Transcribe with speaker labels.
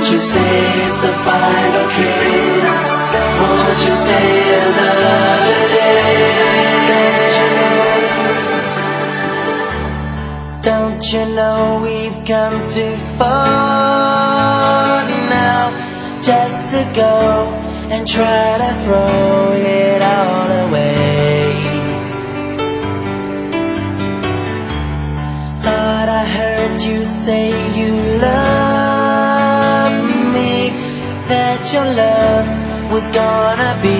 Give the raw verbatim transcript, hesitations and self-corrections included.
Speaker 1: you say it's the final kiss? Won't you stay another day? Don't you know we've come too far now just to go and try to throw it all away? Thought I heard you say you love me, that your love was gonna be